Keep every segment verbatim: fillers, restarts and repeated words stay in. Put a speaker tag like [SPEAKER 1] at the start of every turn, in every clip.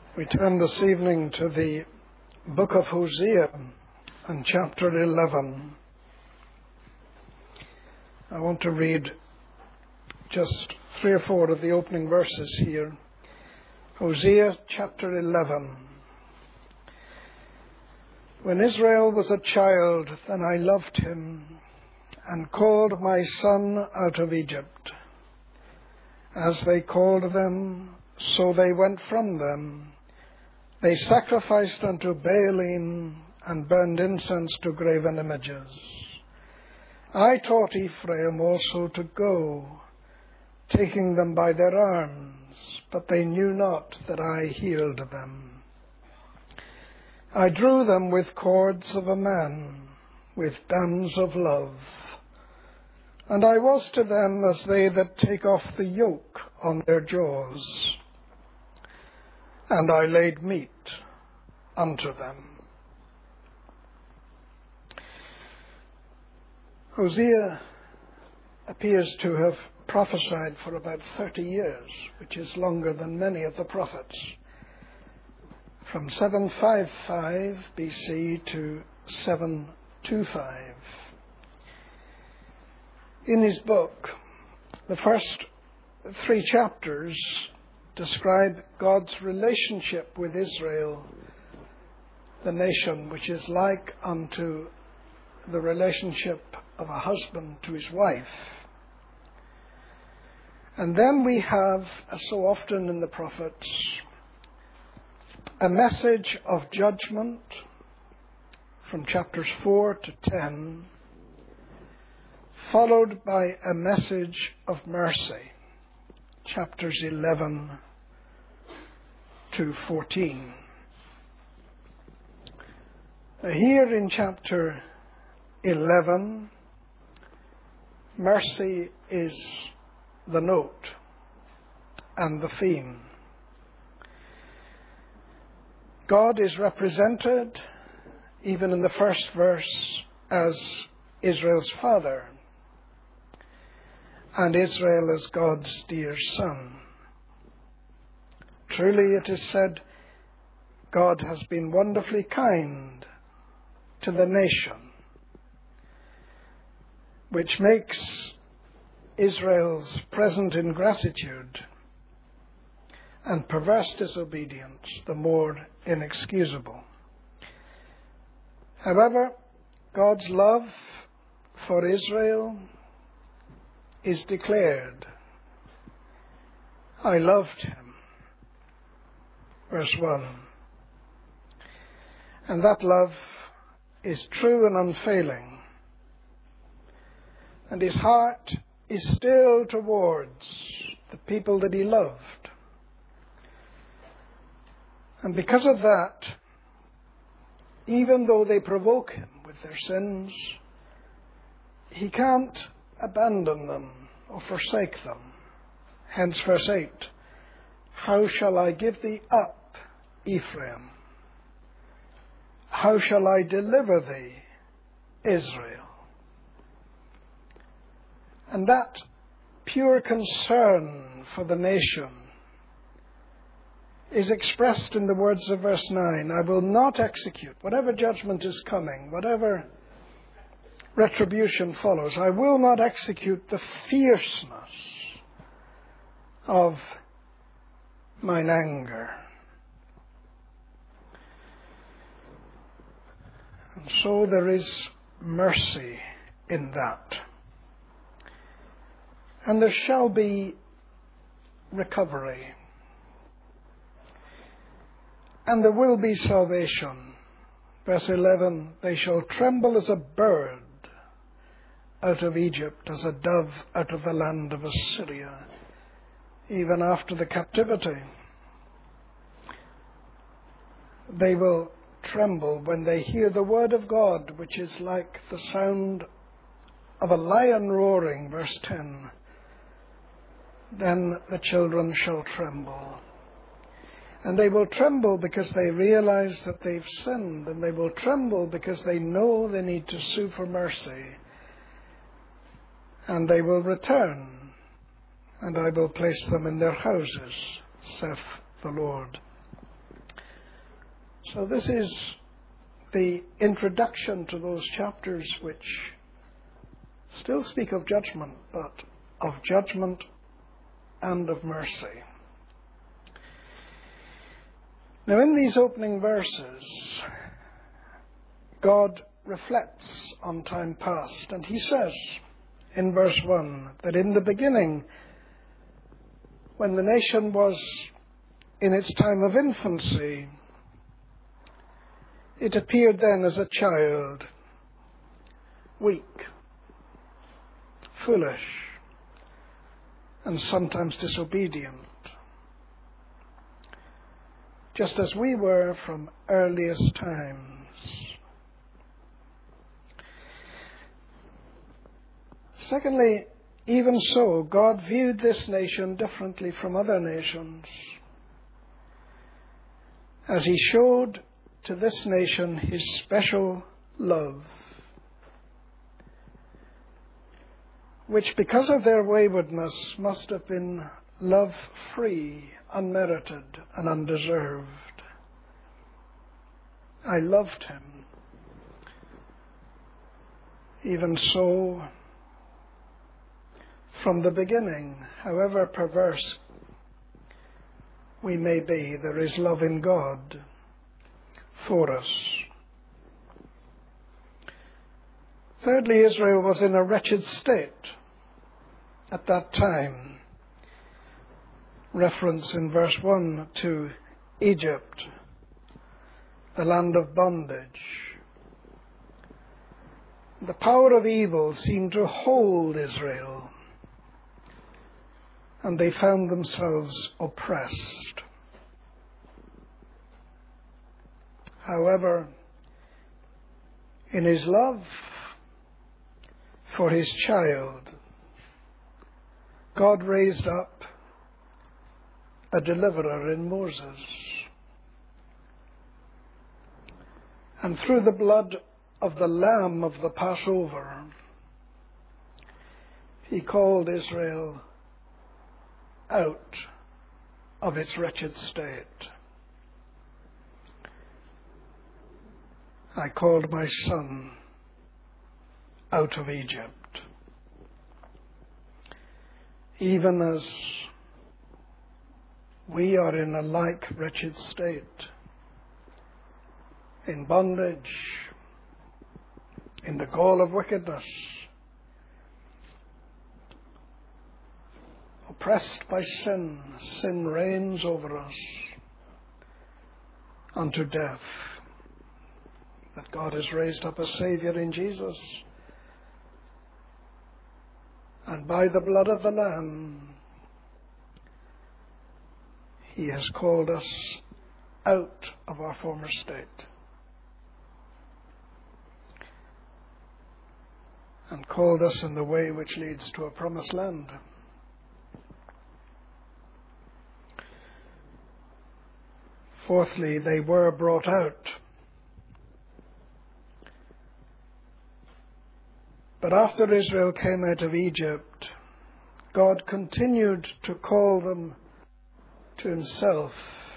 [SPEAKER 1] We turn this evening to the book of Hosea and chapter eleven. I want to read just three or four of the opening verses here. Hosea chapter eleven. When Israel was a child, then I loved him and called my son out of Egypt. As they called them, so they went from them. They sacrificed unto Baalim and burned incense to graven images. I taught Ephraim also to go, taking them by their arms, but they knew not that I healed them. I drew them with cords of a man, with bands of love. And I was to them as they that take off the yoke on their jaws. And I laid meat unto them. Hosea appears to have prophesied for about thirty years, which is longer than many of the prophets, from seven fifty-five B C to seven twenty-five. In his book, the first three chapters describe God's relationship with Israel, the nation which is like unto the relationship of a husband to his wife. And then we have, as so often in the prophets, a message of judgment from chapters four to ten, followed by a message of mercy, chapters eleven to fourteen. Here in chapter eleven, mercy is the note and the theme. God is represented, even in the first verse, as Israel's father, and Israel as God's dear son. Truly it is said, God has been wonderfully kind to the nation, which makes Israel's present ingratitude and perverse disobedience the more inexcusable. However, God's love for Israel is declared. I loved him. Verse one. And that love is true and unfailing. And his heart is still towards the people that he loved. And because of that, even though they provoke him with their sins, he can't abandon them or forsake them. Hence verse eight. How shall I give thee up, Ephraim? How shall I deliver thee, Israel? And that pure concern for the nation is expressed in the words of verse nine. I will not execute, whatever judgment is coming, whatever retribution follows, I will not execute the fierceness of mine anger. And so there is mercy in that. And there shall be recovery. And there will be salvation. Verse eleven, they shall tremble as a bird out of Egypt, as a dove out of the land of Assyria, even after the captivity. They will tremble when they hear the word of God, which is like the sound of a lion roaring, verse ten. Then the children shall tremble. And they will tremble because they realize that they've sinned, and they will tremble because they know they need to sue for mercy. And they will return, and I will place them in their houses, saith the Lord. So this is the introduction to those chapters which still speak of judgment, but of judgment and of mercy. Now, in these opening verses, God reflects on time past, and he says in verse one that in the beginning, when the nation was in its time of infancy, it appeared then as a child, weak, foolish, and sometimes disobedient, just as we were from earliest times. Secondly, even so, God viewed this nation differently from other nations, as he showed to this nation his special love, which because of their waywardness must have been love-free, unmerited, and undeserved. I loved him. Even so, from the beginning, however perverse we may be, there is love in God for us. Thirdly, Israel was in a wretched state at that time. Reference in verse one to Egypt, the land of bondage. The power of evil seemed to hold Israel, and they found themselves oppressed. However, in his love for his child, God raised up a deliverer in Moses. And through the blood of the Lamb of the Passover, he called Israel out of its wretched state. I called my son out of Egypt. Even as we are in a like wretched state, in bondage, in the gall of wickedness, oppressed by sin. Sin reigns over us unto death. That God has raised up a Saviour in Jesus, and by the blood of the Lamb, he has called us out of our former state and called us in the way which leads to a promised land. Fourthly, they were brought out. But after Israel came out of Egypt, God continued to call them to himself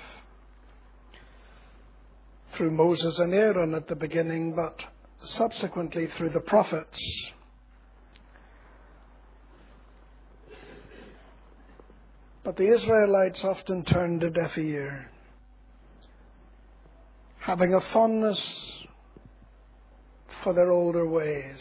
[SPEAKER 1] through Moses and Aaron at the beginning, but subsequently through the prophets. But the Israelites often turned a deaf ear, having a fondness for their older ways,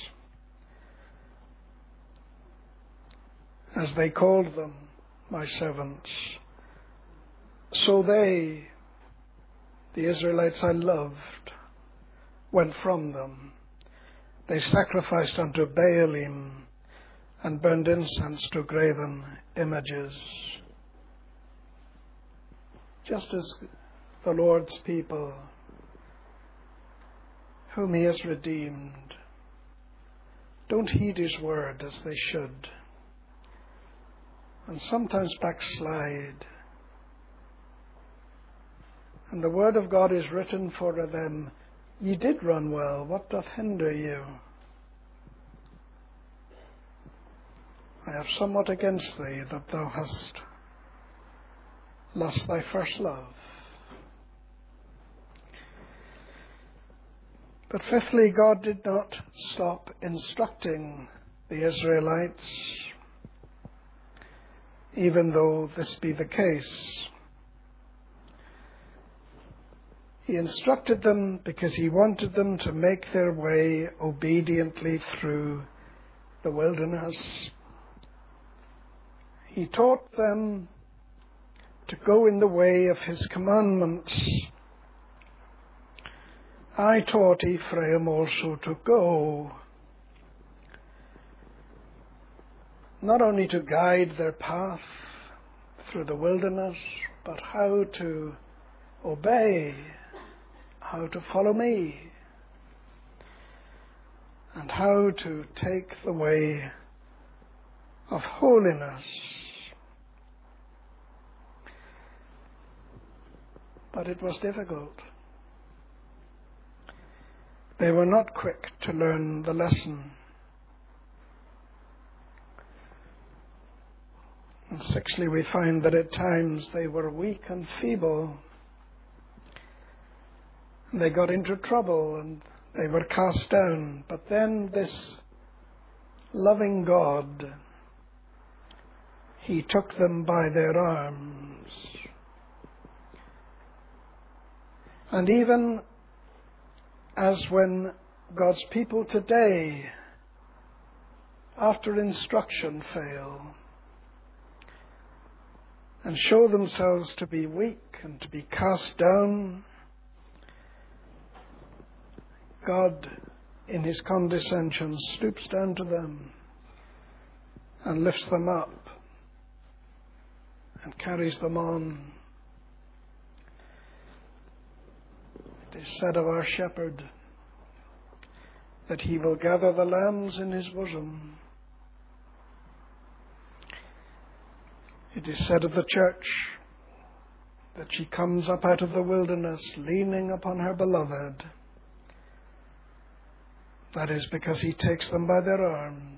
[SPEAKER 1] as they called them, my servants. So they, the Israelites I loved, went from them. They sacrificed unto Baalim and burned incense to graven images. Just as the Lord's people, whom he has redeemed, don't heed his word as they should, and sometimes backslide. And the word of God is written for them, ye did run well, what doth hinder you? I have somewhat against thee, that thou hast lost thy first love. But fifthly, God did not stop instructing the Israelites, even though this be the case. He instructed them because he wanted them to make their way obediently through the wilderness. He taught them to go in the way of his commandments. I taught Ephraim also to go, not only to guide their path through the wilderness, but how to obey, how to follow me, and how to take the way of holiness. But it was difficult. They were not quick to learn the lesson. And sixthly, we find that at times they were weak and feeble. They got into trouble and they were cast down. But then this loving God, he took them by their arms. And even as when God's people today, after instruction, fail and show themselves to be weak and to be cast down, God, in his condescension, stoops down to them and lifts them up and carries them on. It is said of our shepherd that he will gather the lambs in his bosom. It is said of the church that she comes up out of the wilderness leaning upon her beloved. That is because he takes them by their arms.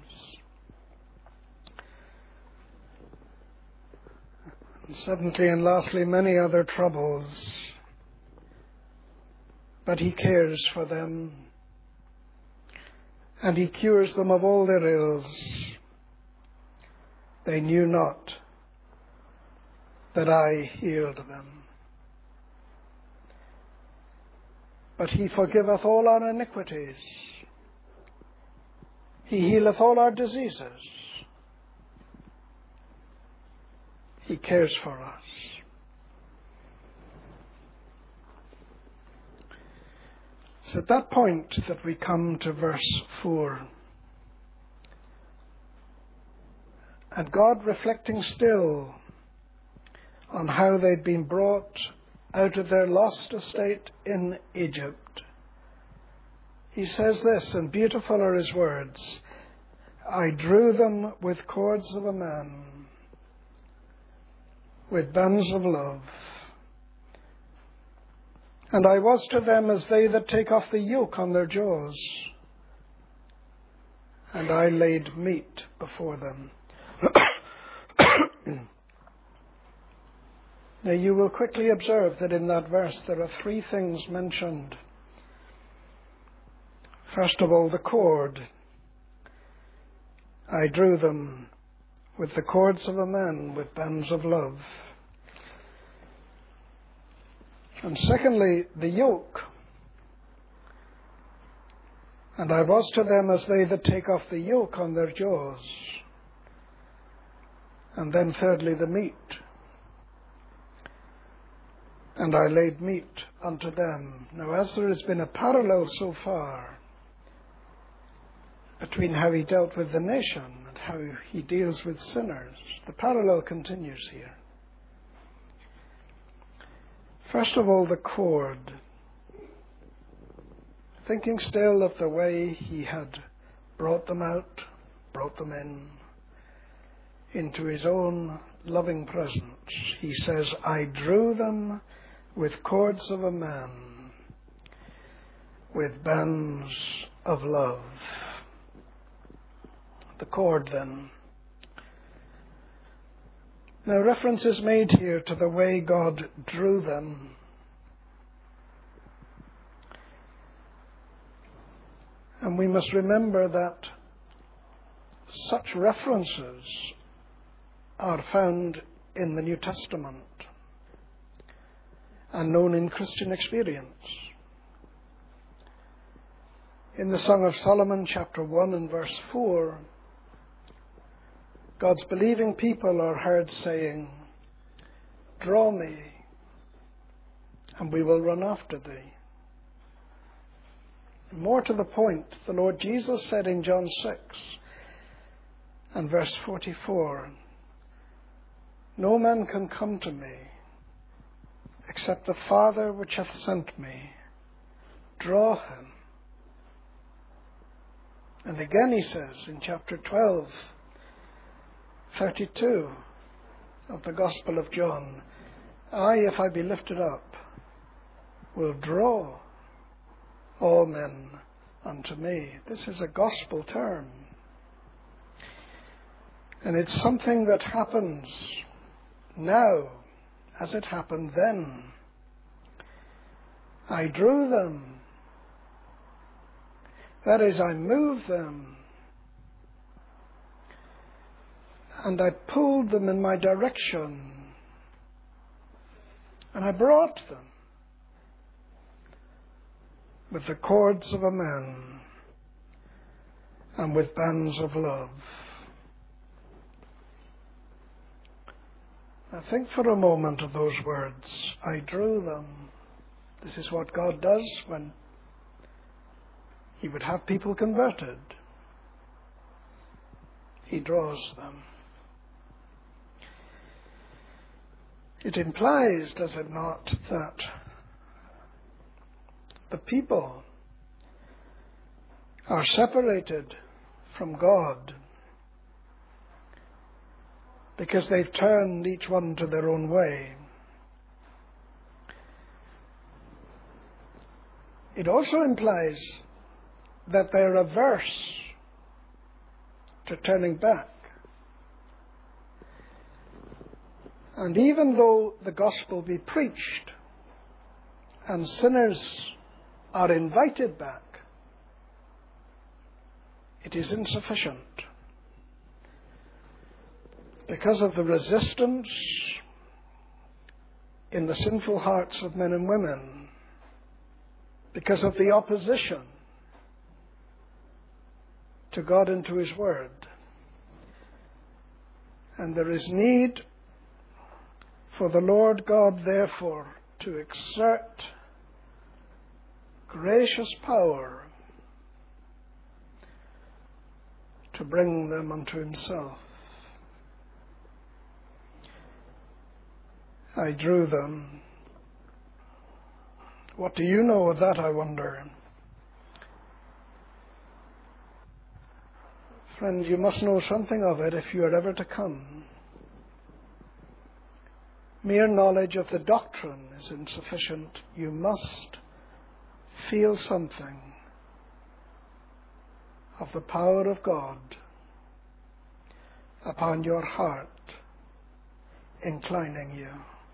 [SPEAKER 1] And seventhly and lastly, many other troubles. But he cares for them, and he cures them of all their ills. They knew not that I healed them. But he forgiveth all our iniquities. He healeth all our diseases. He cares for us. It's at that point that we come to verse four. And God, reflecting still on how they'd been brought out of their lost estate in Egypt, he says this, and beautiful are his words, I drew them with cords of a man, with bands of love. And I was to them as they that take off the yoke on their jaws. And I laid meat before them. Now you will quickly observe that in that verse there are three things mentioned. First of all, the cord. I drew them with the cords of a man, with bands of love. And secondly, the yoke. And I was to them as they that take off the yoke on their jaws. And then thirdly, the meat. And I laid meat unto them. Now, as there has been a parallel so far between how he dealt with the nation and how he deals with sinners, the parallel continues here. First of all, the cord. Thinking still of the way he had brought them out, brought them in, into his own loving presence, he says, I drew them with cords of a man, with bands of love. The cord, then. Now, reference is made here to the way God drew them. And we must remember that such references are found in the New Testament and known in Christian experience. In the Song of Solomon, chapter one and verse four, God's believing people are heard saying, "Draw me, and we will run after thee." More to the point, the Lord Jesus said in John six and verse forty-four, "No man can come to me except the Father which hath sent me draw him." And again he says in chapter twelve, thirty-two of the Gospel of John, "I, if I be lifted up, will draw all men unto me." This is a gospel term. And it's something that happens now as it happened then. I drew them. That is, I moved them. And I pulled them in my direction. And I brought them with the cords of a man and with bands of love. Now think for a moment of those words. I drew them. This is what God does when He would have people converted. He draws them. It implies, does it not, that the people are separated from God because they've turned each one to their own way. It also implies that they're averse to turning back. And even though the gospel be preached and sinners are invited back, it is insufficient because of the resistance in the sinful hearts of men and women, because of the opposition to God and to His Word. And there is need for the Lord God, therefore, to exert gracious power to bring them unto Himself. I drew them. What do you know of that, I wonder? Friend, you must know something of it if you are ever to come. Mere knowledge of the doctrine is insufficient. You must feel something of the power of God upon your heart, inclining you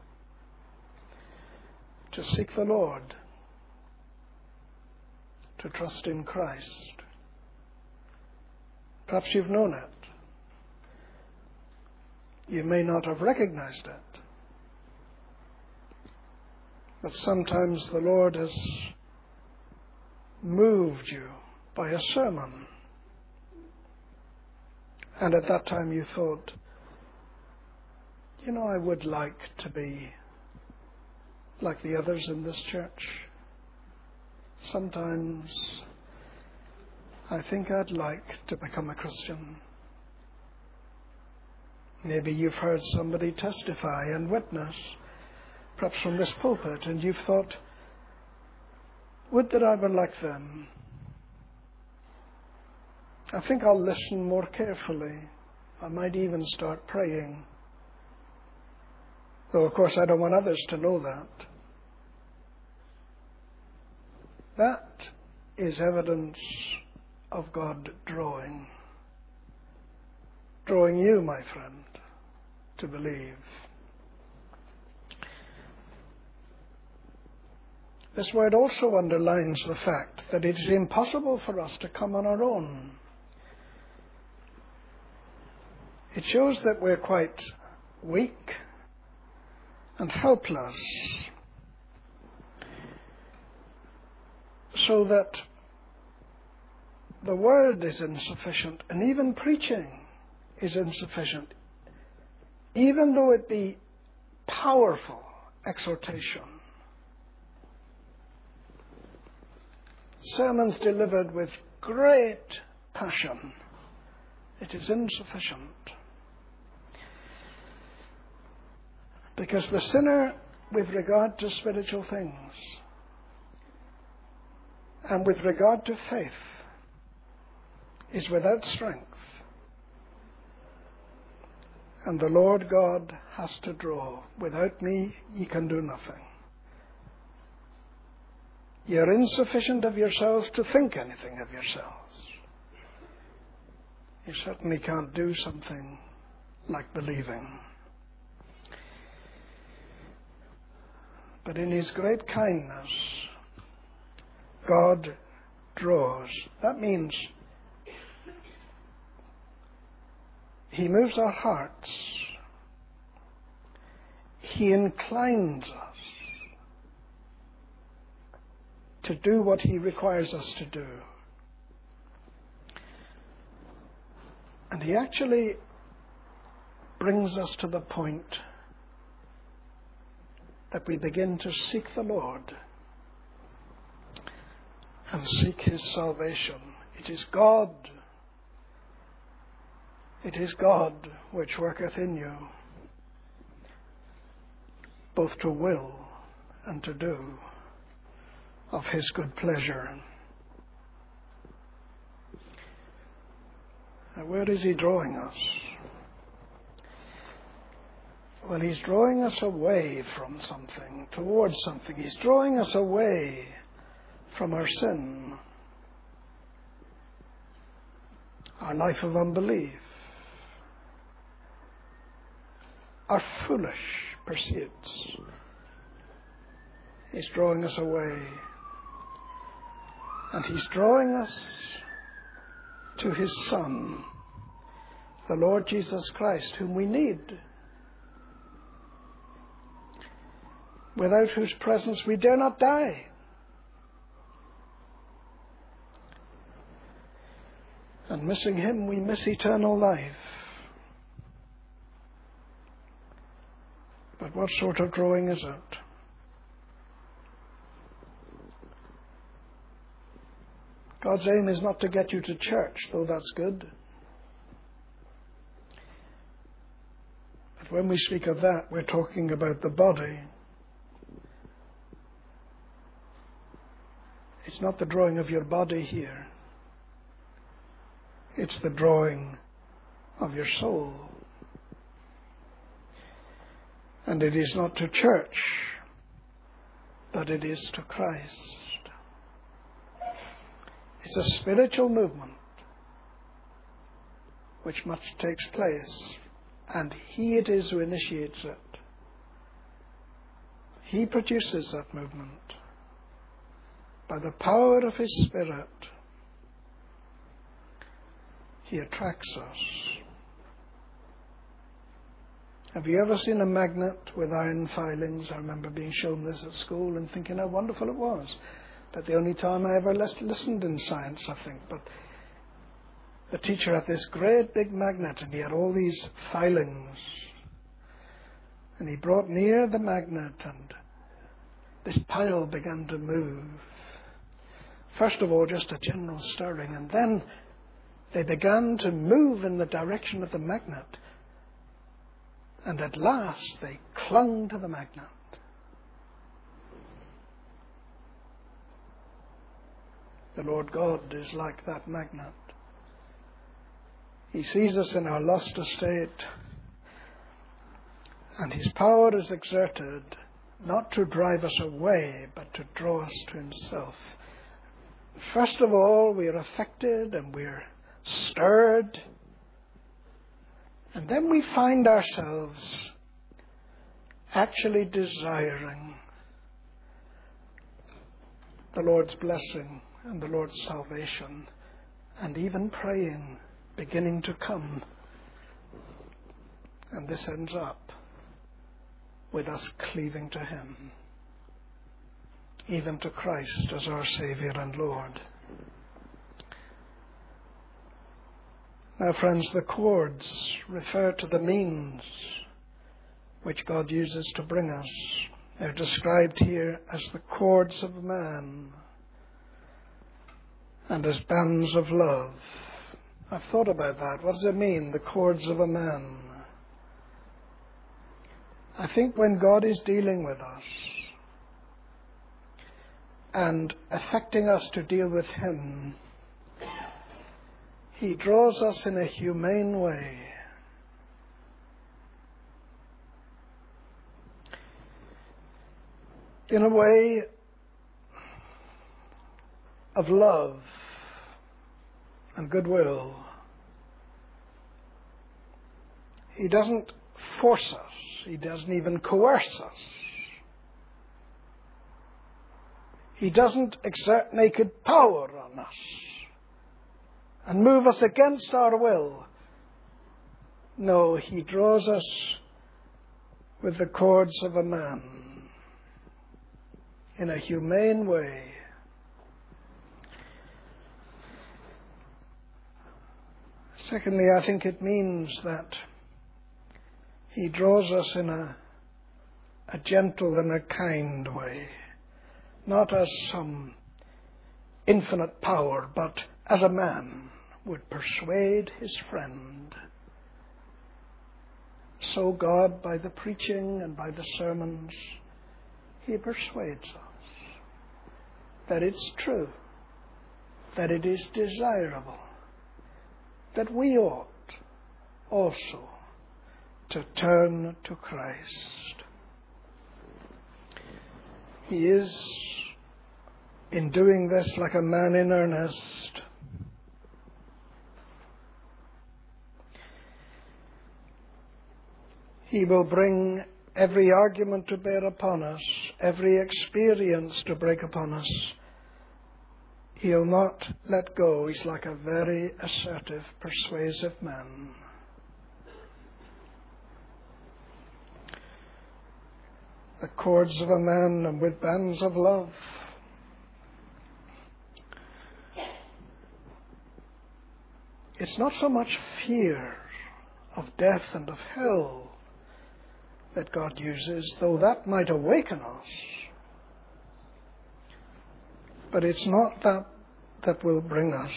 [SPEAKER 1] to seek the Lord, to trust in Christ. Perhaps you've known it. You may not have recognized it. But sometimes the Lord has moved you by a sermon. And at that time you thought, you know, I would like to be like the others in this church. Sometimes I think I'd like to become a Christian. Maybe you've heard somebody testify and witness, perhaps from this pulpit, and you've thought, would that I were like them. I think I'll listen more carefully. I might even start praying. Though, of course, I don't want others to know that. That is evidence of God drawing. Drawing you, my friend, to believe. This word also underlines the fact that it is impossible for us to come on our own. It shows that we're quite weak and helpless, so that the word is insufficient, and even preaching is insufficient, even though it be powerful exhortation. Sermons delivered with great passion, it is insufficient. Because the sinner, with regard to spiritual things, and with regard to faith, is without strength. And the Lord God has to draw. Without me, ye can do nothing. Ye are insufficient of yourselves to think anything of yourselves. You certainly can't do something like believing. But in his great kindness, God draws. That means he moves our hearts. He inclines us to do what he requires us to do. And he actually brings us to the point that we begin to seek the Lord and seek his salvation. It is God, it is God which worketh in you, both to will and to do of his good pleasure. Now, where is he drawing us? Well, he's drawing us away from something, towards something. He's drawing us away from our sin, our life of unbelief, our foolish pursuits. He's drawing us away. And he's drawing us to his Son, the Lord Jesus Christ, whom we need, without whose presence we dare not die. And missing him, we miss eternal life. But what sort of drawing is it? God's aim is not to get you to church, though that's good. But when we speak of that, we're talking about the body. It's not the drawing of your body here. It's the drawing of your soul. And it is not to church, but it is to Christ. It's a spiritual movement which much takes place, and he it is who initiates it. He produces that movement by the power of his Spirit. He attracts us. Have you ever seen a magnet with iron filings? I remember being shown this at school and thinking how wonderful it was. But the only time I ever listened in science, I think. But the teacher had this great big magnet, and he had all these filings. And he brought near the magnet, and this pile began to move. First of all, just a general stirring, and then they began to move in the direction of the magnet. And at last they clung to the magnet. The Lord God is like that magnet. He sees us in our lost estate, and his power is exerted not to drive us away, but to draw us to himself. First of all, we are affected and we're stirred, and then we find ourselves actually desiring the Lord's blessing and the Lord's salvation, and even praying, beginning to come. And this ends up with us cleaving to him, even to Christ as our Saviour and Lord. Now, friends, the cords refer to the means which God uses to bring us. They're described here as the cords of man and as bands of love. I've thought about that. What does it mean, the cords of a man? I think when God is dealing with us and affecting us to deal with him, he draws us in a humane way. In a way of love and goodwill. He doesn't force us. He doesn't even coerce us. He doesn't exert naked power on us and move us against our will. No, he draws us with the cords of a man in a humane way. Secondly, I think it means that he draws us in a, a gentle and a kind way, not as some infinite power, but as a man would persuade his friend. So God, by the preaching and by the sermons, he persuades us that it's true, that it is desirable, that we ought also to turn to Christ. He is, in doing this, like a man in earnest. He will bring every argument to bear upon us, every experience to break upon us. He'll not let go. He's like a very assertive, persuasive man. The cords of a man and with bands of love. It's not so much fear of death and of hell that God uses, though that might awaken us. But it's not that that will bring us.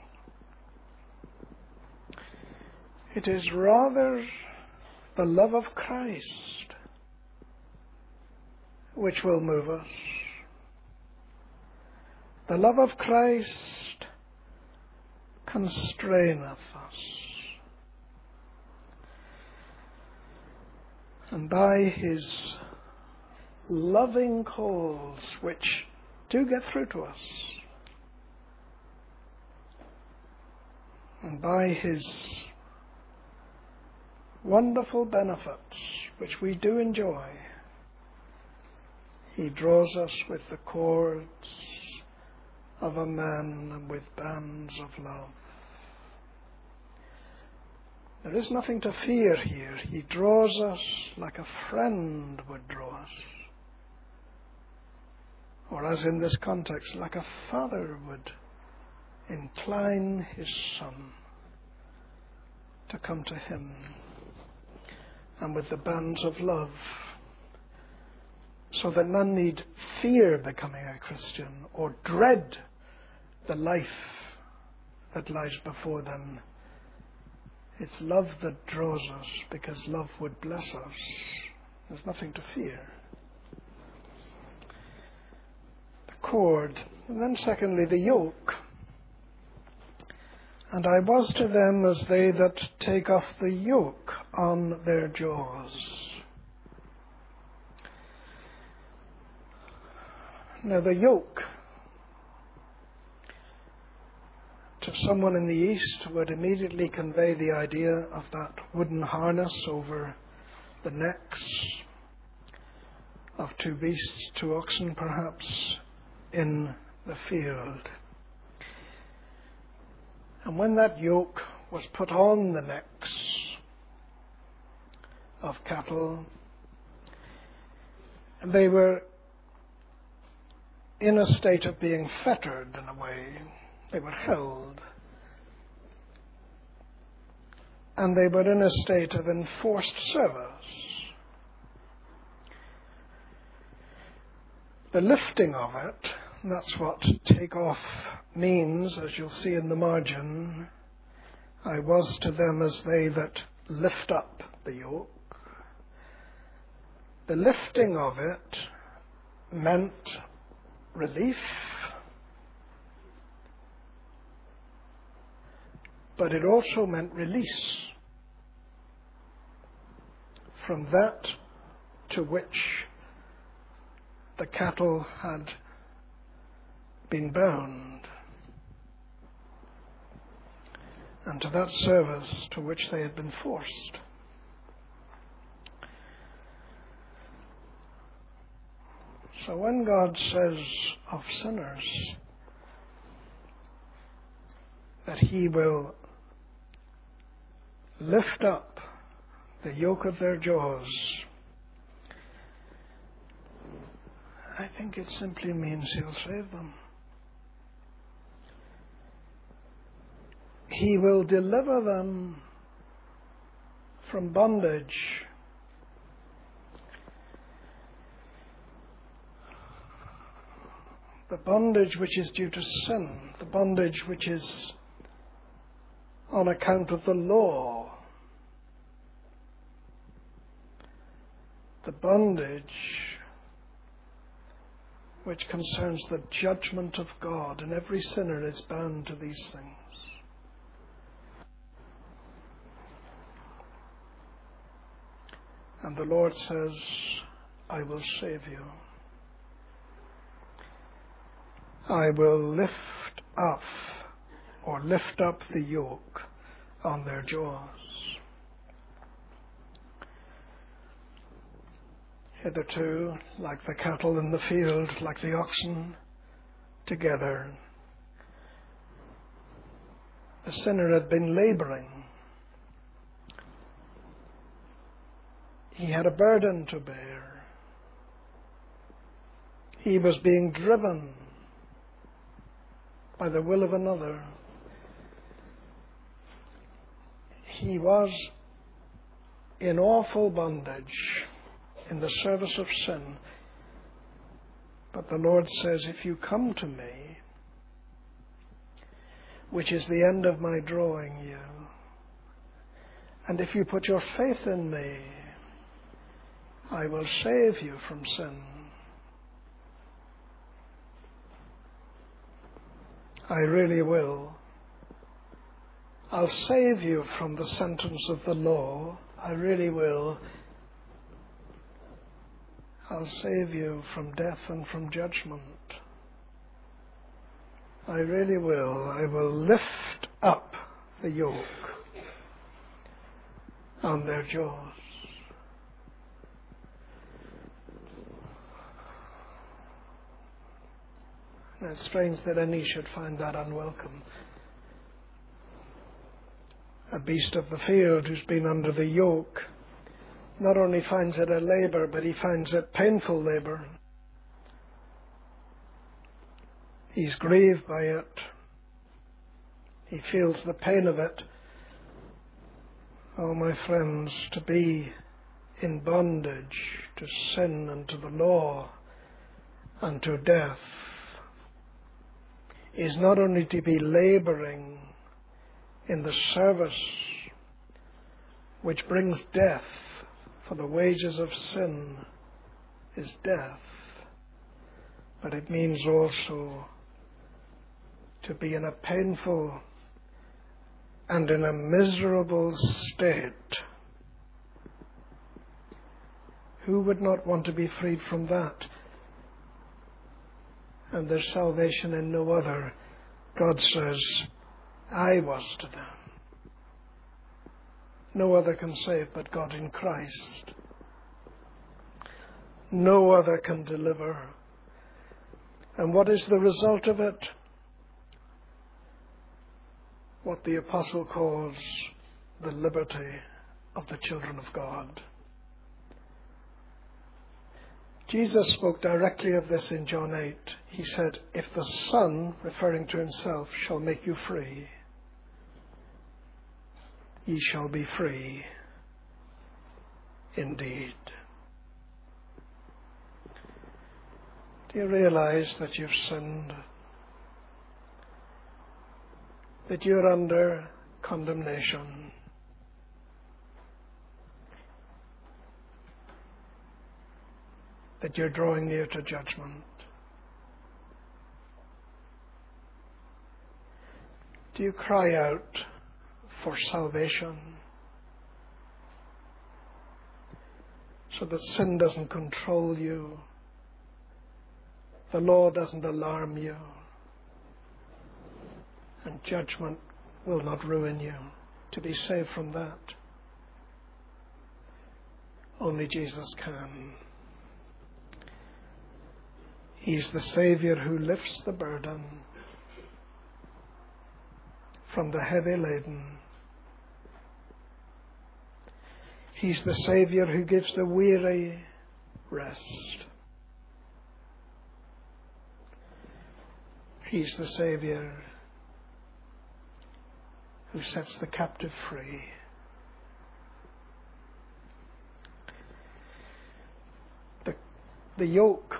[SPEAKER 1] It is rather the love of Christ which will move us. The love of Christ constraineth us. And by his loving calls, which do get through to us, and by his wonderful benefits, which we do enjoy, he draws us with the cords of a man and with bands of love. There is nothing to fear here. He draws us like a friend would draw us. Or as in this context, like a father would incline his son to come to him. And with the bands of love, so that none need fear becoming a Christian or dread the life that lies before them. It's love that draws us, because love would bless us. There's nothing to fear. The cord. And then secondly, the yoke. And I was to them as they that take off the yoke on their jaws. Now the yoke, to someone in the East, would immediately convey the idea of that wooden harness over the necks of two beasts, two oxen perhaps, in the field. And when that yoke was put on the necks of cattle, they were in a state of being fettered in a way. They were held. And they were in a state of enforced service. The lifting of it, that's what take off means, as you'll see in the margin. I was to them as they that lift up the yoke. The lifting of it meant relief, but it also meant release from that to which the cattle had been bound, and to that service to which they had been forced. So when God says of sinners that he will lift up the yoke of their jaws, I think it simply means he'll save them. He will deliver them from bondage. The bondage which is due to sin, the bondage which is on account of the law, the bondage which concerns the judgment of God, and every sinner is bound to these things. And the Lord says, I will save you. I will lift up, or lift up the yoke on their jaws. Hitherto, like the cattle in the field, like the oxen together, the sinner had been laboring. He had a burden to bear. He was being driven by the will of another. He was in awful bondage in the service of sin. But the Lord says, if you come to me, which is the end of my drawing you, and if you put your faith in me, I will save you from sin. I really will. I'll save you from the sentence of the law. I really will. I'll save you from death and from judgment. I really will. I will lift up the yoke on their jaws. And it's strange that any should find that unwelcome. A beast of the field who's been under the yoke not only finds it a labour, but he finds it painful labour. He's grieved by it. He feels the pain of it. Oh, my friends, to be in bondage to sin and to the law and to death is not only to be labouring in the service which brings death, for the wages of sin is death, but it means also to be in a painful and in a miserable state. Who would not want to be freed from that? And there's salvation in no other. God says, I was to them. No other can save but God in Christ. No other can deliver. And what is the result of it? What the apostle calls the liberty of the children of God. Jesus spoke directly of this in John eight. He said, if the Son, referring to himself, shall make you free, ye shall be free indeed. Do you realize that you've sinned? That you're under condemnation? That you're drawing near to judgment? Do you cry out for salvation so that sin doesn't control you, the law doesn't alarm you, and judgment will not ruin you? To be saved from that, only Jesus can. He's the Savior who lifts the burden from the heavy laden. He's the Savior who gives the weary rest. He's the Savior who sets the captive free. The, the yoke,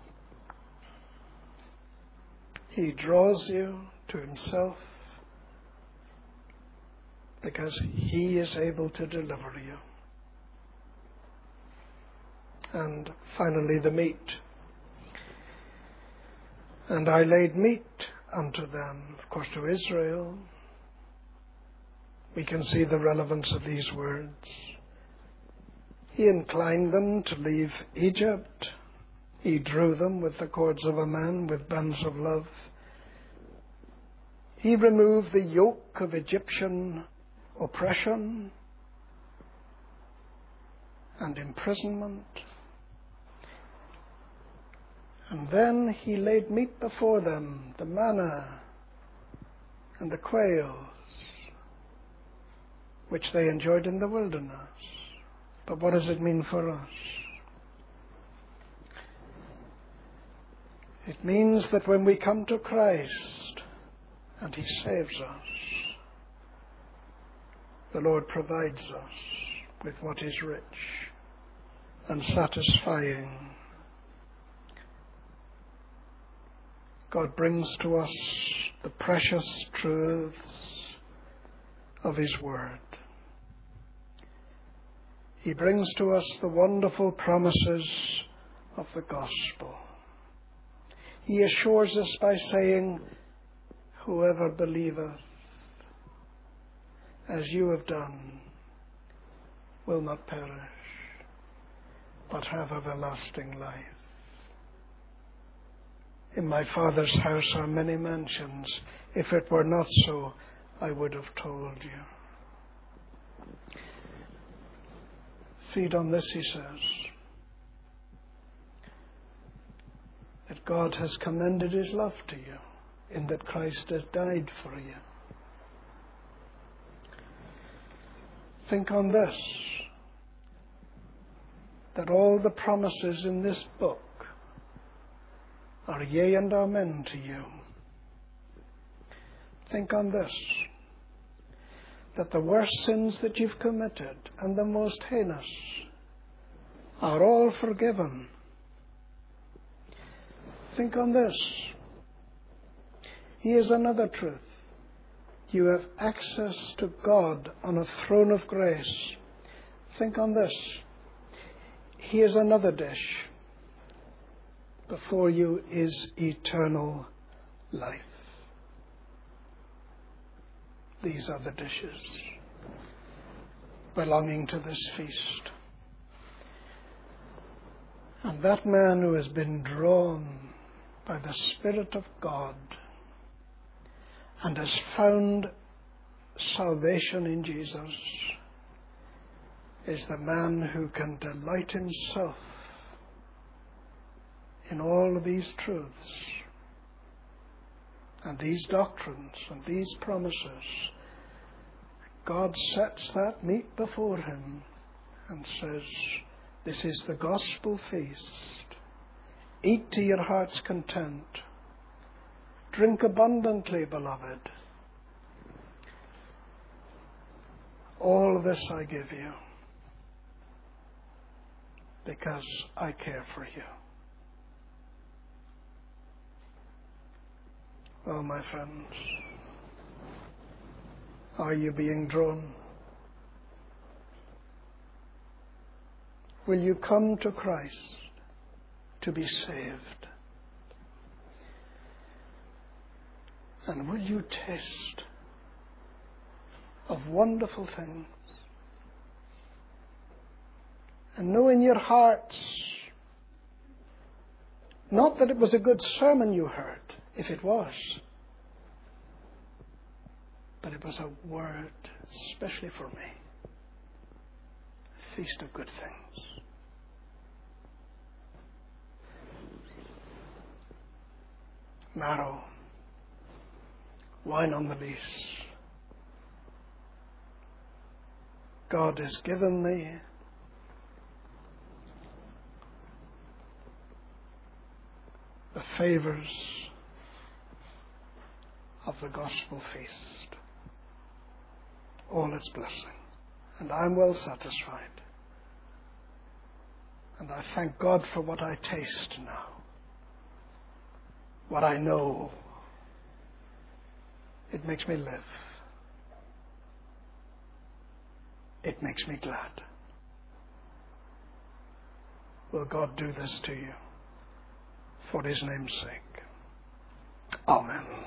[SPEAKER 1] he draws you to himself because he is able to deliver you. And finally, the meat. And I laid meat unto them, of course, to Israel. We can see the relevance of these words. He inclined them to leave Egypt. He drew them with the cords of a man, with bands of love. He removed the yoke of Egyptian oppression and imprisonment. And then he laid meat before them, the manna and the quails, which they enjoyed in the wilderness. But what does it mean for us? It means that when we come to Christ and he saves us, the Lord provides us with what is rich and satisfying. God brings to us the precious truths of his word. He brings to us the wonderful promises of the gospel. He assures us by saying, whoever believeth as you have done will not perish, but have everlasting life. In my Father's house are many mansions. If it were not so, I would have told you. Feed on this, he says, that God has commended his love to you, in that Christ has died for you. Think on this, that all the promises in this book are yea and amen to you. Think on this, that the worst sins that you've committed and the most heinous are all forgiven. Think on this. Here's another truth. You have access to God on a throne of grace. Think on this. Here's another dish. Before you is eternal life. These are the dishes belonging to this feast. And that man who has been drawn by the Spirit of God and has found salvation in Jesus is the man who can delight himself in all of these truths and these doctrines and these promises, God sets that meat before him and says, this is the gospel feast. Eat to your heart's content. Drink abundantly, beloved. All this I give you because I care for you. Oh, my friends, are you being drawn? Will you come to Christ to be saved? And will you taste of wonderful things? And know in your hearts, not that it was a good sermon you heard, if it was, but it was a word especially for me. A feast of good things. Marrow, wine on the lees. God has given me the favours of the gospel feast, all its blessing, and I'm well satisfied. And I thank God for what I taste now, what I know. It makes me live. It makes me glad. Will God do this to you for his name's sake? Amen.